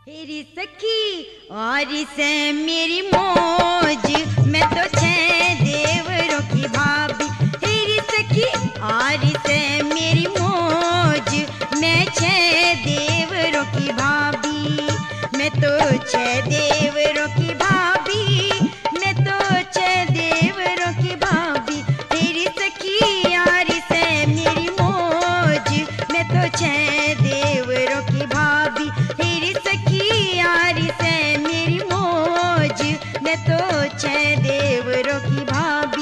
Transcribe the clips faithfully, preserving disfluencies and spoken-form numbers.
तेरी सखी और से मेरी मौज, मैं तो छह देवरों की भाभी। तेरी सखी और से मेरी मौज, मैं छह देवरों की भाभी। मैं तो छह देवरों की भाभी, मैं तो छह देवरों की भाभी। तेरी सखी और से मेरी मौज, मैं तो छह देवरों की भाभी। तेरी सखी यार से मेरी मौज, मैं तो छह देवरों की भाभी।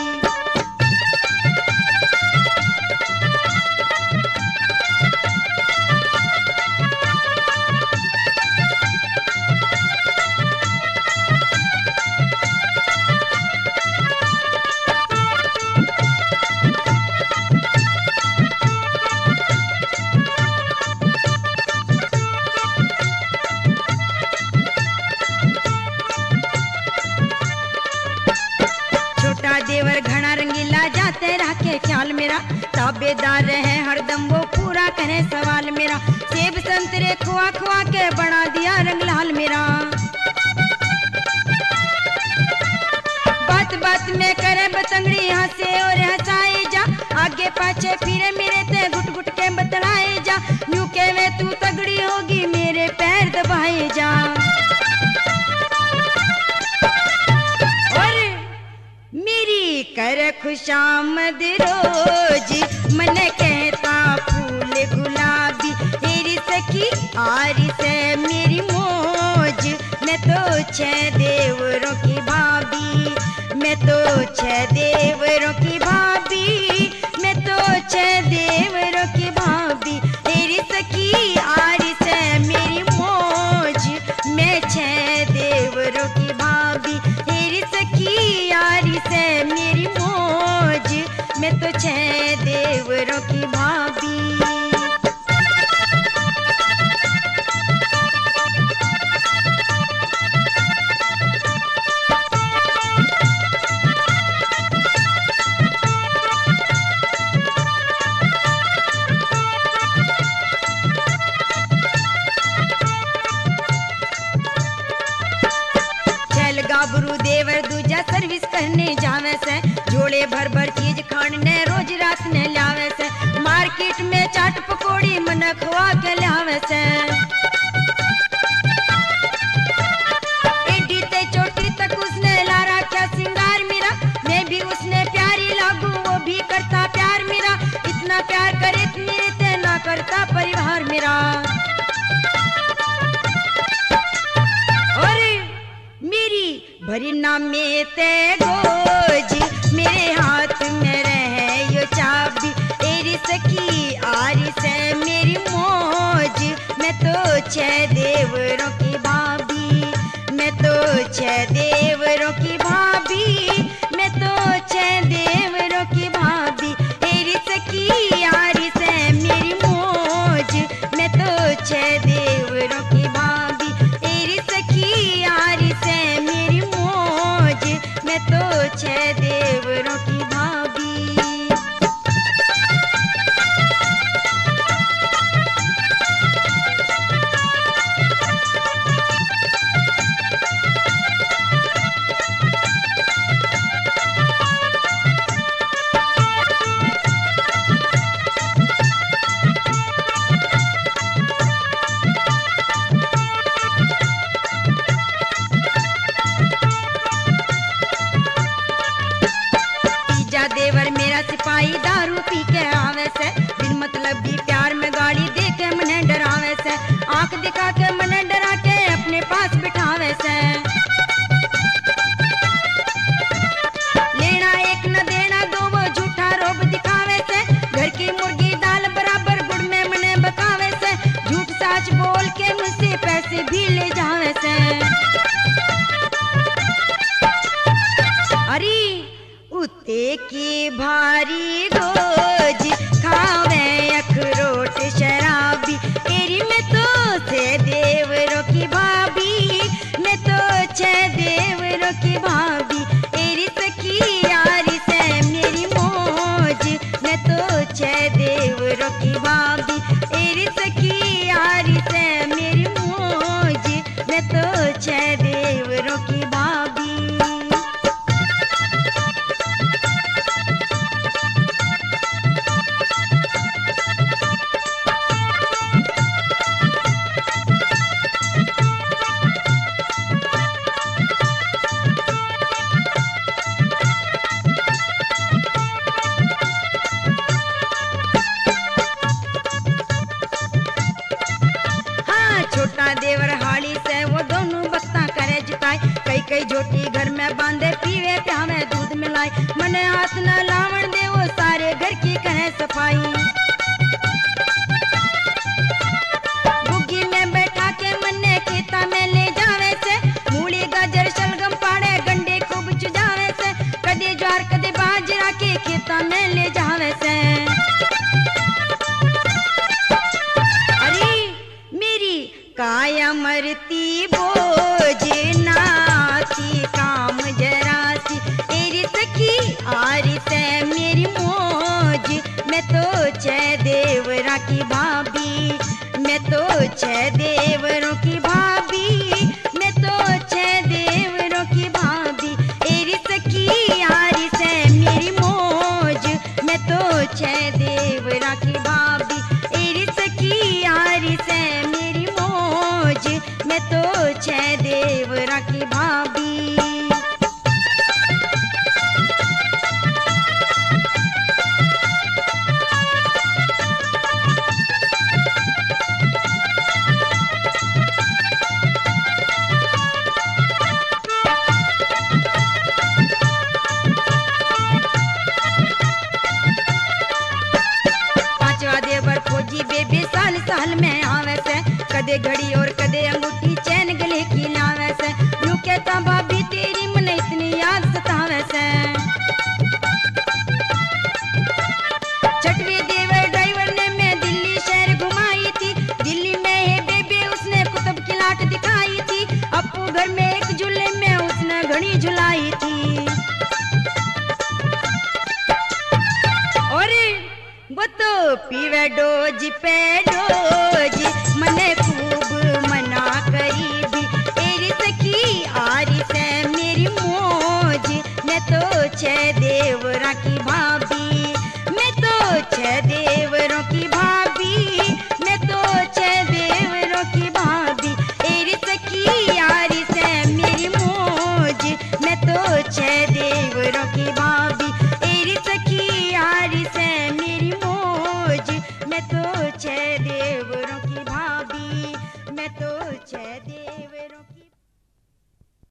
देवर घना रंगीला जाते रखे ख्याल मेरा, ताबेदार है हरदम वो पूरा करे सवाल मेरा। सेब संतरे खुआ खुआ के बना दिया रंग लाल मेरा। बात बात में करे बतंगड़ी, हंसे और हंसाए जा। आगे पाछे फिरे मेरे ते घुट घुट के बतलाए जा। यूं के वे तू तगड़ी होगी, मेरे पैर दबाए जा। कर खुशामद रोज मन कहता फूल गुलाबी। तेरी सखी आर से मेरी मौज, मैं तो छह देवरों की भाभी। मैं तो छह देवरों की भाभी, मैं तो छह देवरों की भाभी। तेरी सखी आर से मेरी मौज, मैं छह देवरों की भाभी। तेरी सखी आर से मेरी मौज, मैं तो छह देवरों की भाभी। गाबरू देवर दूजा सर्विस करने जावे से। जोड़े भर भर चीज खाने रोज रात ने लावे से। मार्केट में चाट पकौड़ी मन खुआ के लावे से। एडी ते चोटी तक उसने ला रखा सिंगार मेरा। मैं भी उसने प्यारी लागू, वो भी करता प्यार मेरा। इतना प्यार करे मेरे ते ना करता परिवार मेरा। भरी नामे ते गोज, मेरे हाथ में रहे यो चाबी। तेरी सखी आर से मेरी मौज, मैं तो छह देवरों की भाभी। मैं तो छह देवरों की भाभी, मैं तो छह देवरों की भाभी। तेरी सखी आर से मेरी मौज, मैं तो छह देवरों की भाभी। तेरी सखी आर से मेरी मौज, मैं तो छह देवरों की भाभी। देवर मेरा सिपाही दारू पी के आवे से। बिन मतलब भी प्यार में गाड़ी दे के मने डरावे से। आंख दिखा के मने डरा के अपने पास बिठावे से। लेना एक न देना दो, वो झूठा रोब दिखावे से। घर की मुर्गी दाल बराबर गुड़ में मने बकावे से। झूठ साच बोल के मुझसे पैसे भी ले जावे से। अरे उते की भारी गोज, खावे अखरोट शराबी। तेरी मैं तो छह देवरों की भाभी। मैं तो छह देवरों की भाभी। तेरी सखी यार से मेरी मौज, मैं तो छह देवरों की भाभी। तेरी सखी यार से मेरी मौज, छोटा देवर हाली से वो दोनों बत्ता करे जुटाई। कई कई झोटी घर में बांधे पीवे प्यावे दूध मिलाई। मने हाथ न लावण दे वो सारे घर की करे सफाई। बुग्गी में बैठा के मन्ने खेता में ले जावे से। मूली गाजर शलगम पाड़े गंडे खूब चुजावे से। कदे ज्वार कदे बाजरा के खेता में ले जावे से। काया मरती बोझ नाती काम जरासी। तेरी सखी आरी से मेरी मौज। मैं तो छह देवरा की भाभी। मैं तो छह देवरों की भाभी। मैं तो छह देवरों की भाभी। तेरी सखी आरी से मेरी मौज। मैं तो छह देवरा की भाभी। तेरी सखी आरी से मेरी मौज। मैं तो छह देवरा की भाभी। पांचवा देवर फौजी बेबी साल साल में आवे से। कदे घड़ी और कदे अंगूठी चैन गले की लावे से। यूं कहता भाभी तेरी मन इतनी याद सतावे से। छठवीं देवर ड्राइवर ने मैं दिल्ली शहर घुमाई थी। दिल्ली में है बेबे उसने कुतुब की लाट दिखाई थी। अपू घर में एक झूले में उसने घड़ी झुलाई थी। और वो तो पीवे डोज पे डोज मने खूब मना करी भी। तेरी सखी आरी से मेरी मौज। मैं तो छह देवरा की भाभी। मैं तो छह देवरों की भाभी। मैं तो छह देवरों की भाभी। तेरी सखी आरी से मेरी मौज। मैं तो छह देवरों की भाभी। तेरी सखी आरी से मेरी मौज। मैं तो छह देवरों की भाभी। मैं तो छह देवरों